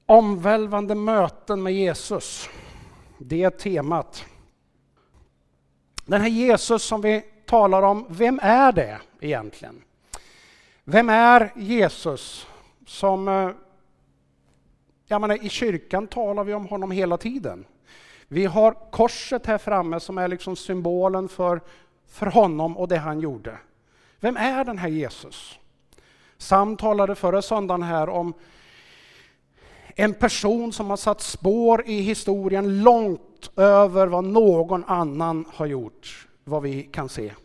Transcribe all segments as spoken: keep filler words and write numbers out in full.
Omvälvande möten med Jesus. Det är temat. Den här Jesus som vi talar om, vem är det egentligen? Vem är Jesus som, jag menar, i kyrkan talar vi om honom hela tiden. Vi har korset här framme som är liksom symbolen för, för honom och det han gjorde. Vem är den här Jesus? Sam talade förra söndagen här om en person som har satt spår i historien långt över vad någon annan har gjort, vad vi kan se.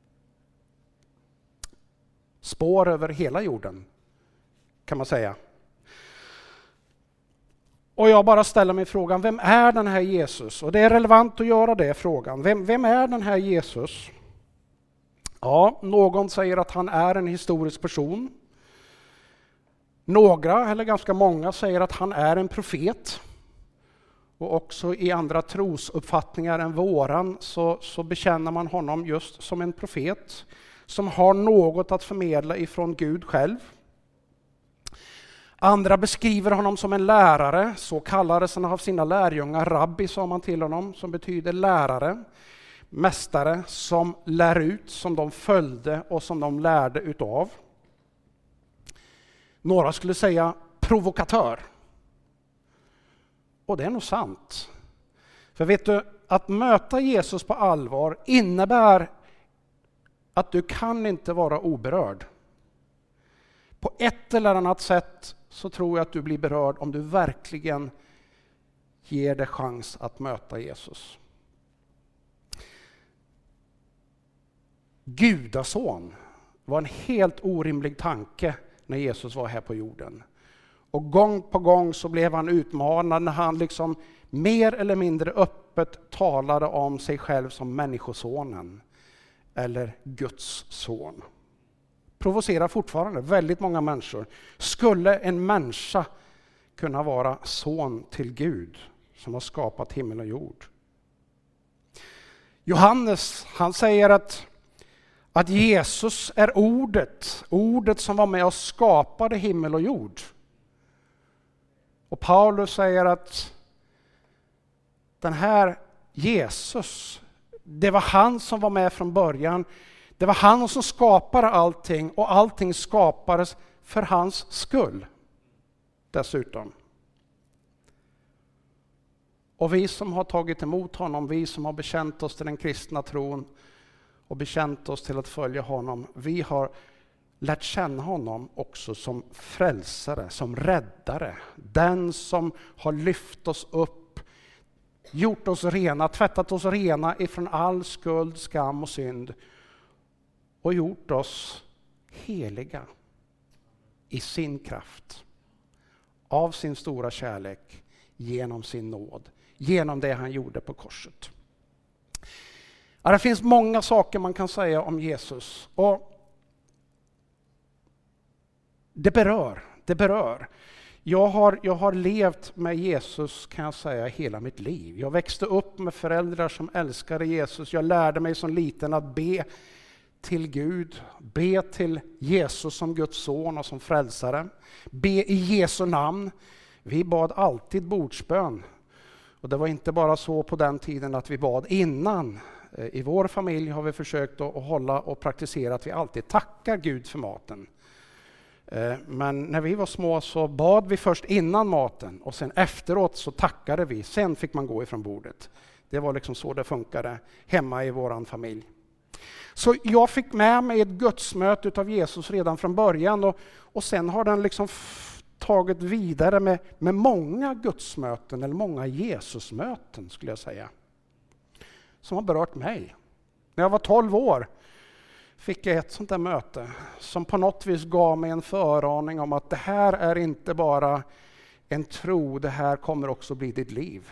Spår över hela jorden, kan man säga. Och jag bara ställer mig frågan, vem är den här Jesus? Och det är relevant att göra det frågan. Vem, vem är den här Jesus? Ja, någon säger att han är en historisk person. Några, eller ganska många, säger att han är en profet. Och också i andra trosuppfattningar än våran så, så bekänner man honom just som en profet som har något att förmedla ifrån Gud själv. Andra beskriver honom som en lärare, så kallades han av sina lärjungar. Rabbi sa man till honom, som betyder lärare. Mästare som lär ut, som de följde och som de lärde utav. Några skulle säga provokatör. Och det är nog sant. För vet du, att möta Jesus på allvar innebär att du kan inte vara oberörd. På ett eller annat sätt så tror jag att du blir berörd om du verkligen ger dig chans att möta Jesus. Gudason var en helt orimlig tanke när Jesus var här på jorden. Och gång på gång så blev han utmanad när han liksom mer eller mindre öppet talade om sig själv som människosonen eller Guds son. Provocerar fortfarande väldigt många människor. Skulle en människa kunna vara son till Gud som har skapat himmel och jord? Johannes, han säger att Att Jesus är ordet, ordet som var med och skapade himmel och jord. Och Paulus säger att den här Jesus, det var han som var med från början. Det var han som skapade allting och allting skapades för hans skull dessutom. Och vi som har tagit emot honom, vi som har bekänt oss till den kristna tron och bekänt oss till att följa honom, vi har lärt känna honom också som frälsare, som räddare. Den som har lyft oss upp, gjort oss rena, tvättat oss rena ifrån all skuld, skam och synd och gjort oss heliga i sin kraft, av sin stora kärlek, genom sin nåd, genom det han gjorde på korset. Ja, det finns många saker man kan säga om Jesus och det berör, det berör. Jag har, jag har levt med Jesus, kan jag säga, hela mitt liv. Jag växte upp med föräldrar som älskade Jesus. Jag lärde mig som liten att be till Gud, be till Jesus som Guds son och som frälsare. Be i Jesu namn. Vi bad alltid bordsbön. Och det var inte bara så på den tiden att vi bad innan. I vår familj har vi försökt att hålla och praktisera att vi alltid tackar Gud för maten. Men när vi var små så bad vi först innan maten och sen efteråt så tackade vi. Sen fick man gå ifrån bordet. Det var liksom så det funkade hemma i våran familj. Så jag fick med mig ett gudsmöte utav Jesus redan från början och, och sen har den liksom f- tagit vidare med, med många gudsmöten eller många Jesusmöten skulle jag säga. Som har berört mig. När jag var tolv år fick jag ett sånt där möte som på något vis gav mig en föraning om att det här är inte bara en tro, det här kommer också bli ditt liv.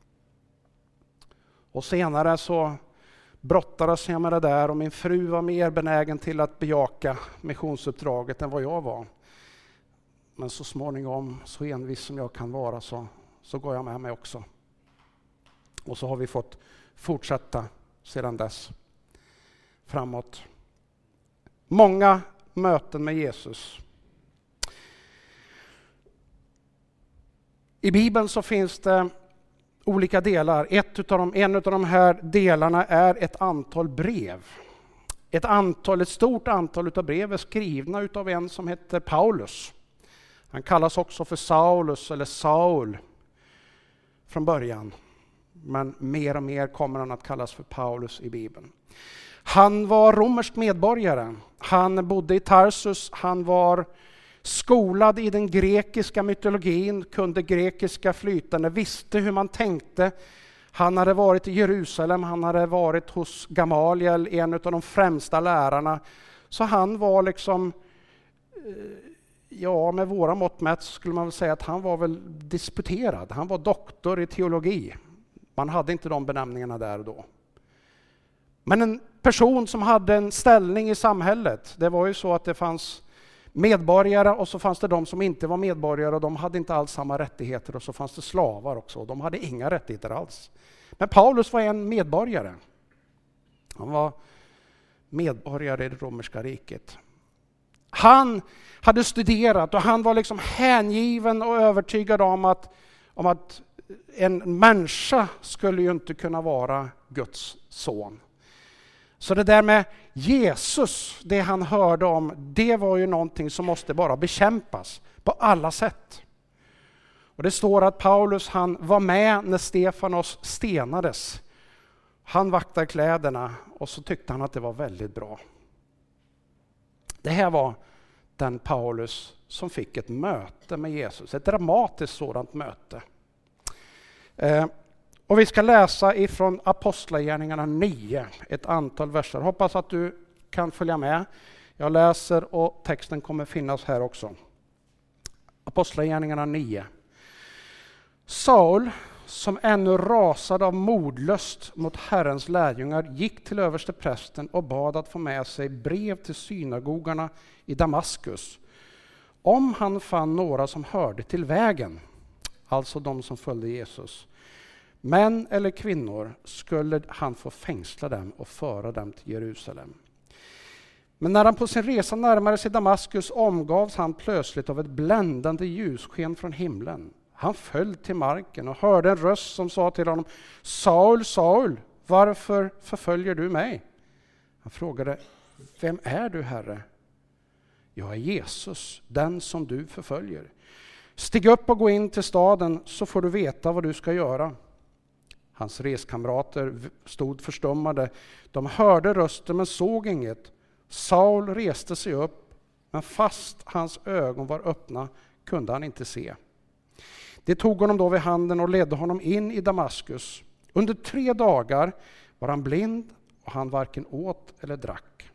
Och senare så brottades jag med det där och min fru var mer benägen till att bejaka missionsuppdraget än vad jag var. Men så småningom, så envis som jag kan vara, så, så går jag med mig också. Och så har vi fått fortsätta sedan dess framåt. Många möten med Jesus. I Bibeln så finns det olika delar. Ett utav dem, en av de här delarna är ett antal brev. Ett, antal, ett stort antal utav brev är skrivna utav en som heter Paulus. Han kallas också för Saulus eller Saul från början. Men mer och mer kommer han att kallas för Paulus i Bibeln. Han var romersk medborgare. Han bodde i Tarsus. Han var skolad i den grekiska mytologin, kunde grekiska flytande, visste hur man tänkte. Han hade varit i Jerusalem, han hade varit hos Gamaliel, en av de främsta lärarna. Så han var liksom, ja med våra mått mätt skulle man väl säga att han var väl disputerad. Han var doktor i teologi. Man hade inte de benämningarna där och då. Men en person som hade en ställning i samhället, det var ju så att det fanns medborgare och så fanns det de som inte var medborgare och de hade inte alls samma rättigheter, och så fanns det slavar också och de hade inga rättigheter alls. Men Paulus var en medborgare. Han var medborgare i det romerska riket. Han hade studerat och han var liksom hängiven och övertygad om att, om att en människa skulle ju inte kunna vara Guds son. Så det där med Jesus, det han hörde om, det var ju någonting som måste bara bekämpas på alla sätt. Och det står att Paulus han var med när Stefanos stenades. Han vaktade kläderna och så tyckte han att det var väldigt bra. Det här var den Paulus som fick ett möte med Jesus, ett dramatiskt sådant möte. Eh, Och vi ska läsa ifrån Apostlagärningarna nio, ett antal verser. Hoppas att du kan följa med. Jag läser och texten kommer finnas här också. Apostlagärningarna nio. Saul, som ännu rasade av mordlust mot Herrens lärjungar, gick till översteprästen och bad att få med sig brev till synagogorna i Damaskus. Om han fann några som hörde till vägen, alltså de som följde Jesus, män eller kvinnor, skulle han få fängsla dem och föra dem till Jerusalem. Men när han på sin resa närmare sig Damaskus omgavs han plötsligt av ett bländande ljussken från himlen. Han föll till marken och hörde en röst som sa till honom: Saul, Saul, varför förföljer du mig? Han frågade: Vem är du, Herre? Jag är Jesus, den som du förföljer. Stig upp och gå in till staden så får du veta vad du ska göra. Hans reskamrater stod förstummade. De hörde rösten men såg inget. Saul reste sig upp, men fast hans ögon var öppna kunde han inte se. Det tog honom då vid handen och ledde honom in i Damaskus. Under tre dagar var han blind och han varken åt eller drack.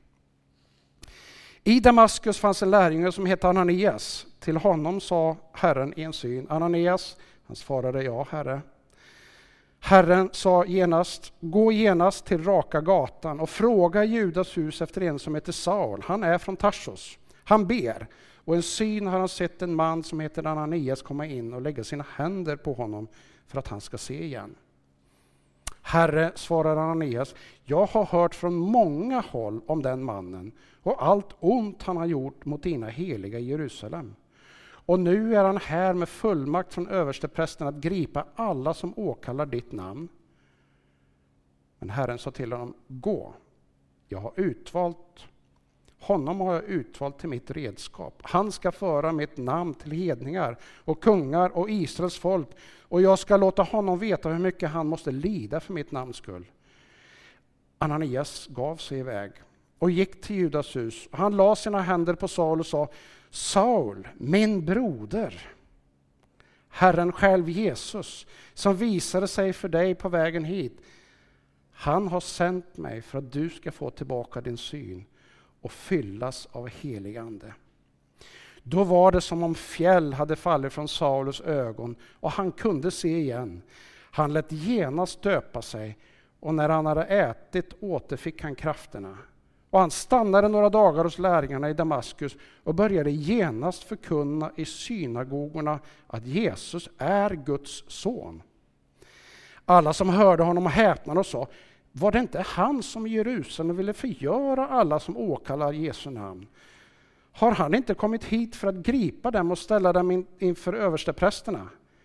I Damaskus fanns en lärjunge som hette Ananias. Till honom sa Herren i en syn: Ananias. Han svarade: Ja, Herre. Herren sa genast: Gå genast till raka gatan och fråga Judas hus efter en som heter Saul. Han är från Tarsus. Han ber, och en syn har han sett en man som heter Ananias komma in och lägga sina händer på honom för att han ska se igen. Herre, svarar Ananias, jag har hört från många håll om den mannen och allt ont han har gjort mot dina heliga i Jerusalem. Och nu är han här med fullmakt från översteprästen att gripa alla som åkallar ditt namn. Men Herren sa till honom: gå, jag har utvalt honom har jag utvalt till mitt redskap. Han ska föra mitt namn till hedningar och kungar och Israels folk, och jag ska låta honom veta hur mycket han måste lida för mitt namns skull. Ananias gav sig iväg och gick till Judas hus. Han la sina händer på Saul och sa: Saul, min broder, Herren själv Jesus, som visade sig för dig på vägen hit, han har sänt mig för att du ska få tillbaka din syn och fyllas av helig ande. Då var det som om fjäll hade fallit från Saulus ögon och han kunde se igen. Han lät genast döpa sig, och när han hade ätit återfick han krafterna. Och han stannade några dagar hos lärjungarna i Damaskus och började genast förkunna i synagogorna att Jesus är Guds son. Alla som hörde honom häpnade och sa: var det inte han som i Jerusalem ville förgöra alla som åkallar Jesu namn? Har han inte kommit hit för att gripa dem och ställa dem in, inför översteprästerna?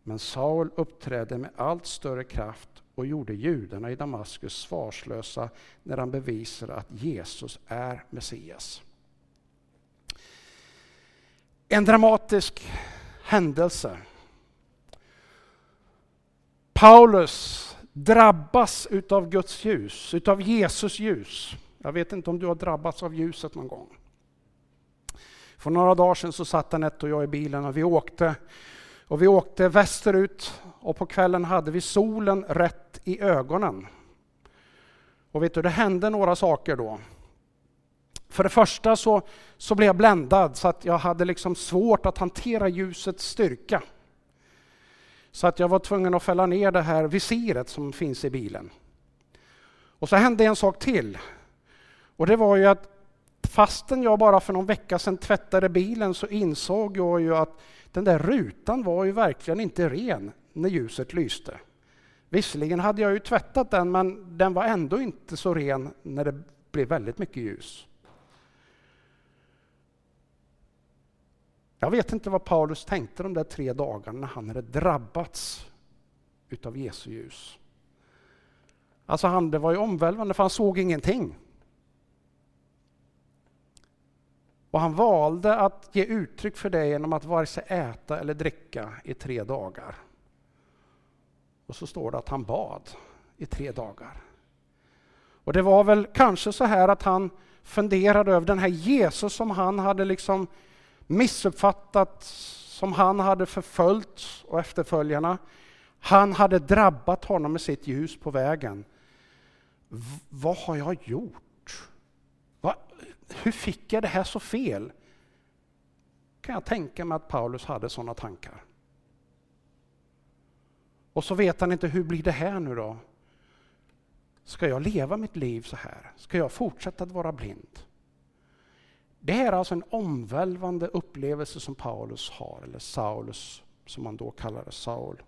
Men Saul uppträdde med allt större kraft och gjorde judarna i Damaskus svarslösa när han bevisade att Jesus är Messias. En dramatisk händelse. Paulus drabbas utav Guds ljus, utav Jesus ljus. Jag vet inte om du har drabbats av ljuset någon gång. För några dagar sedan så satt Anette och jag i bilen och vi åkte. Och vi åkte västerut och på kvällen hade vi solen rätt i ögonen. Och vet du, det hände några saker då. För det första så, så blev jag bländad så att jag hade liksom svårt att hantera ljusets styrka. Så att jag var tvungen att fälla ner det här visiret som finns i bilen. Och så hände en sak till. Och det var ju att fastän jag bara för någon vecka sedan tvättade bilen så insåg jag ju att den där rutan var ju verkligen inte ren när ljuset lyste. Visserligen hade jag ju tvättat den, men den var ändå inte så ren när det blev väldigt mycket ljus. Jag vet inte vad Paulus tänkte de där tre dagarna när han hade drabbats utav Jesu ljus. Alltså han, det var ju omvälvande för han såg ingenting. Och han valde att ge uttryck för det genom att vare sig äta eller dricka i tre dagar. Och så står det att han bad i tre dagar. Och det var väl kanske så här att han funderade över den här Jesus som han hade liksom missuppfattat, som han hade förföljt och efterföljarna. Han hade drabbat honom med sitt ljus på vägen. V- vad har jag gjort? Va? Hur fick jag det här så fel? Kan jag tänka mig att Paulus hade sådana tankar. Och så vet han inte, hur blir det här nu då? Ska jag leva mitt liv så här? Ska jag fortsätta att vara blind? Det här är alltså en omvälvande upplevelse som Paulus har, eller Saulus som man då kallar Saul.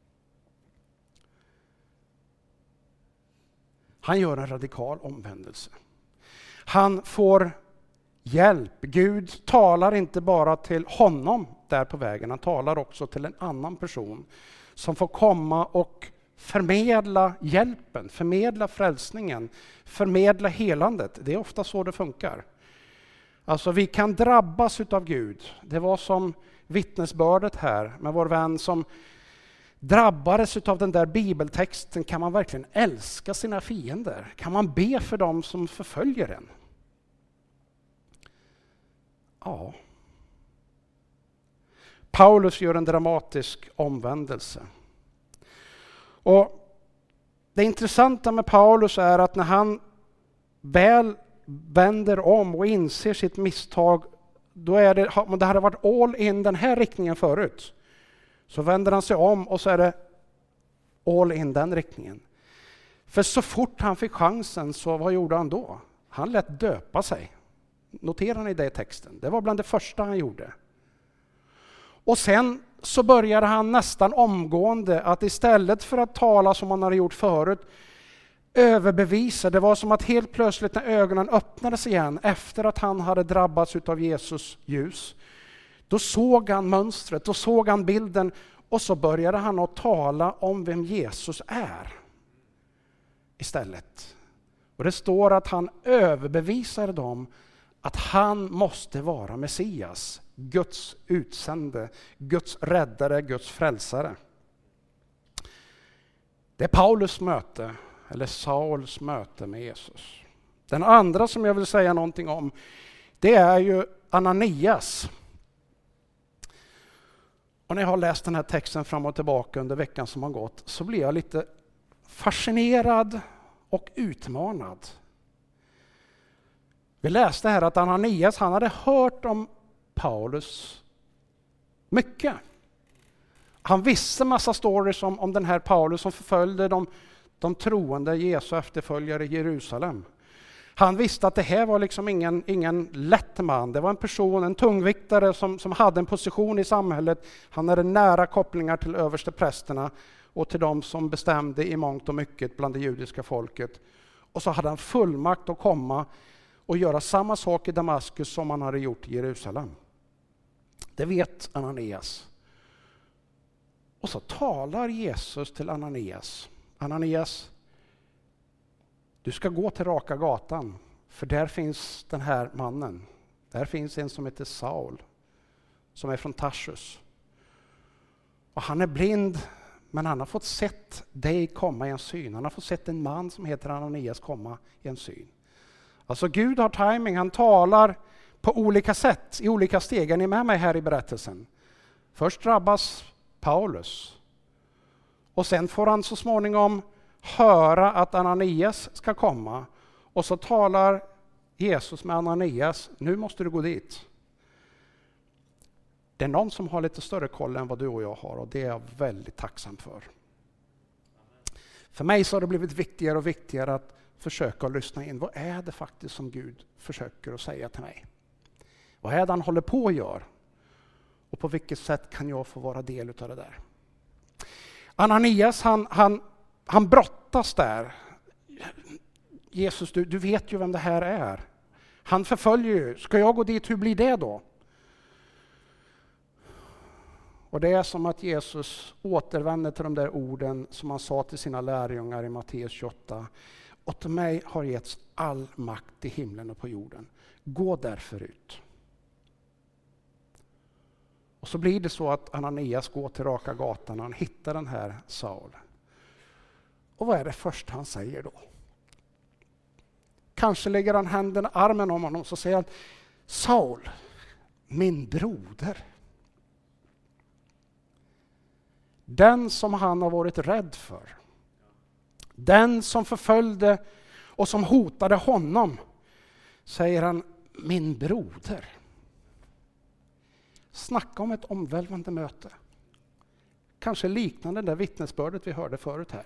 Han gör en radikal omvändelse. Han får hjälp. Gud talar inte bara till honom där på vägen, han talar också till en annan person som får komma och förmedla hjälpen, förmedla frälsningen, förmedla helandet. Det är ofta så det funkar. Alltså vi kan drabbas utav Gud. Det var som vittnesbördet här med vår vän som drabbades utav den där bibeltexten. Kan man verkligen älska sina fiender? Kan man be för dem som förföljer en? Ja. Paulus gör en dramatisk omvändelse. Och det intressanta med Paulus är att när han väl vänder om och inser sitt misstag, då är det, om det hade varit all in den här riktningen förut, så vänder han sig om och så är det all in den riktningen. För så fort han fick chansen, så vad gjorde han då? Han lät döpa sig. Noterar ni det i texten? Det var bland det första han gjorde. Och sen så började han nästan omgående att istället för att tala som han hade gjort förut, överbevisa. Det var som att helt plötsligt när ögonen öppnades igen efter att han hade drabbats av Jesus ljus, då såg han mönstret, då såg han bilden och så började han att tala om vem Jesus är istället. Och det står att han överbevisade dem att han måste vara Messias, Guds utsände, Guds räddare, Guds frälsare. Det är Paulus möte, eller Sauls möte med Jesus. Den andra som jag vill säga någonting om, det är ju Ananias. Och när jag har läst den här texten fram och tillbaka under veckan som har gått, så blir jag lite fascinerad och utmanad. Vi läste här att Ananias, han hade hört om Paulus mycket. Han visste massa stories om, om den här Paulus som förföljde de, de troende Jesu efterföljare i Jerusalem. Han visste att det här var liksom ingen, ingen lätt man. Det var en person, en tungviktare som, som hade en position i samhället. Han hade nära kopplingar till översteprästerna och till de som bestämde i mångt och mycket bland det judiska folket. Och så hade han fullmakt att komma och göra samma sak i Damaskus som han hade gjort i Jerusalem. Det vet Ananias. Och så talar Jesus till Ananias. Ananias, du ska gå till raka gatan, för där finns den här mannen. Där finns en som heter Saul, som är från Tarsus. Och han är blind, men han har fått sett dig komma i en syn. Han har fått sett en man som heter Ananias komma i en syn. Alltså Gud har timing, han talar på olika sätt, i olika steg. Är ni med mig här i berättelsen? Först drabbas Paulus. Och sen får han så småningom höra att Ananias ska komma. Och så talar Jesus med Ananias, nu måste du gå dit. Det är någon som har lite större koll än vad du och jag har, och det är jag väldigt tacksam för. För mig så har det blivit viktigare och viktigare att försöka lyssna in. Vad är det faktiskt som Gud försöker att säga till mig? Vad är det han håller på att göra? Och på vilket sätt kan jag få vara del av det där? Ananias, han, han, han brottas där. Jesus, du, du vet ju vem det här är. Han förföljer ju. Ska jag gå dit, hur blir det då? Och det är som att Jesus återvänder till de där orden som han sa till sina lärjungar i Matteus tjugoåtta. Och till mig har getts all makt i himlen och på jorden. Gå därför ut. Och så blir det så att Ananias går till raka gatan och han hittar den här Saul. Och vad är det första han säger då? Kanske lägger han handen, armen om honom och så säger han, Saul, min broder. Den som han har varit rädd för. Den som förföljde och som hotade honom, säger han, min broder. Snacka om ett omvälvande möte. Kanske liknande det vittnesbördet vi hörde förut här.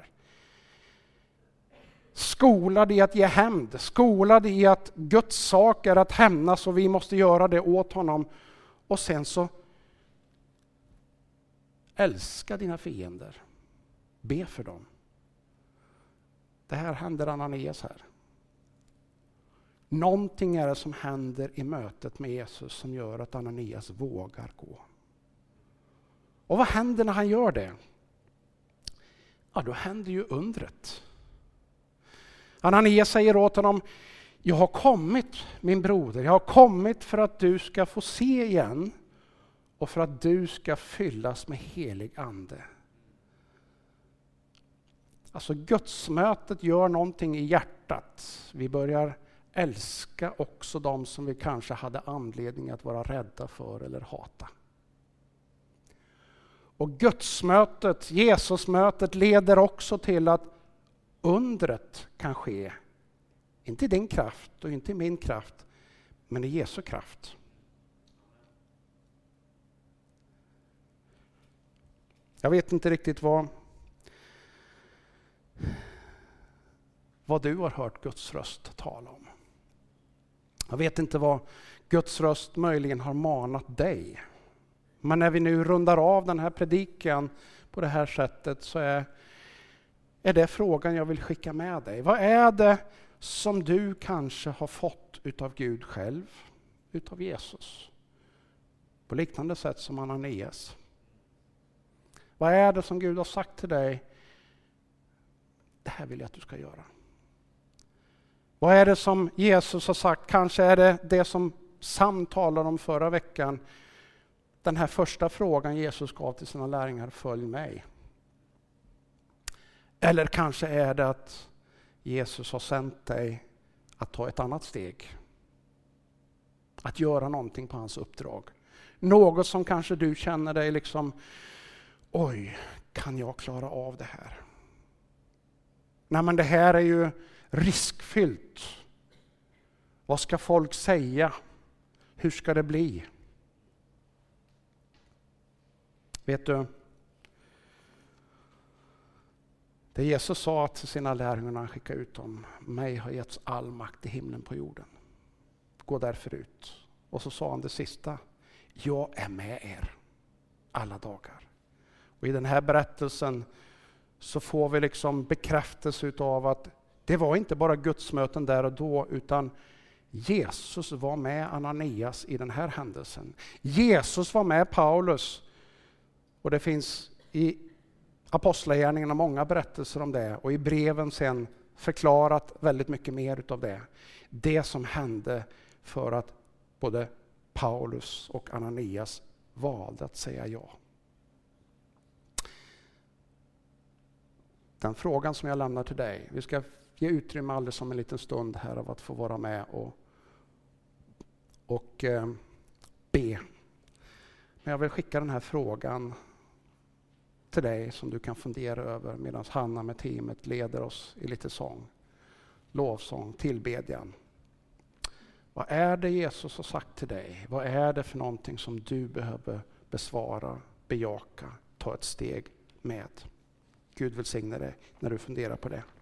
Skolad i att ge hämnd. Skolad i att Guds sak är att hämnas och vi måste göra det åt honom. Och sen så älska dina fiender. Be för dem. Det här händer Ananias här. Någonting är det som händer i mötet med Jesus som gör att Ananias vågar gå. Och vad händer när han gör det? Ja, då händer ju undret. Ananias säger åt honom, jag har kommit min broder, jag har kommit för att du ska få se igen och för att du ska fyllas med helig ande. Alltså gudsmötet gör någonting i hjärtat. Vi börjar älska också de som vi kanske hade anledning att vara rädda för eller hata. Och gudsmötet, Jesusmötet leder också till att undret kan ske. Inte i din kraft och inte i min kraft, men i Jesu kraft. Jag vet inte riktigt vad vad du har hört Guds röst tala om. Jag vet inte vad Guds röst möjligen har manat dig. Men när vi nu rundar av den här predikan på det här sättet så är, är det frågan jag vill skicka med dig. Vad är det som du kanske har fått utav Gud själv, utav Jesus? På liknande sätt som Ananias. Vad är det som Gud har sagt till dig? Det här vill jag att du ska göra. Vad är det som Jesus har sagt? Kanske är det det som Sam talade om förra veckan. Den här första frågan Jesus gav till sina lärjungar, följ mig. Eller kanske är det att Jesus har sänt dig att ta ett annat steg. Att göra någonting på hans uppdrag. Något som kanske du känner dig liksom, oj, kan jag klara av det här? Nej, men det här är ju riskfyllt. Vad ska folk säga? Hur ska det bli? Vet du, det Jesus sa till sina lärjungar när han skickade ut dem, mig har getts all makt i himlen på jorden. Gå därför ut. Och så sa han det sista, jag är med er alla dagar. Och i den här berättelsen så får vi liksom bekräftelse utav att det var inte bara gudsmöten där och då, utan Jesus var med Ananias i den här händelsen. Jesus var med Paulus. Och det finns i Apostlagärningarna har många berättelser om det och i breven sen förklarat väldigt mycket mer utav det. Det som hände för att både Paulus och Ananias valde att säga ja. Den frågan som jag lämnar till dig, vi ska ge utrymme alldeles om en liten stund här av att få vara med och, och eh, be. Men jag vill skicka den här frågan till dig som du kan fundera över medan Hanna med teamet leder oss i lite sång, lovsång, tillbedjan. Vad är det Jesus har sagt till dig? Vad är det för någonting som du behöver besvara, bejaka, ta ett steg med? Gud välsigne dig när du funderar på det.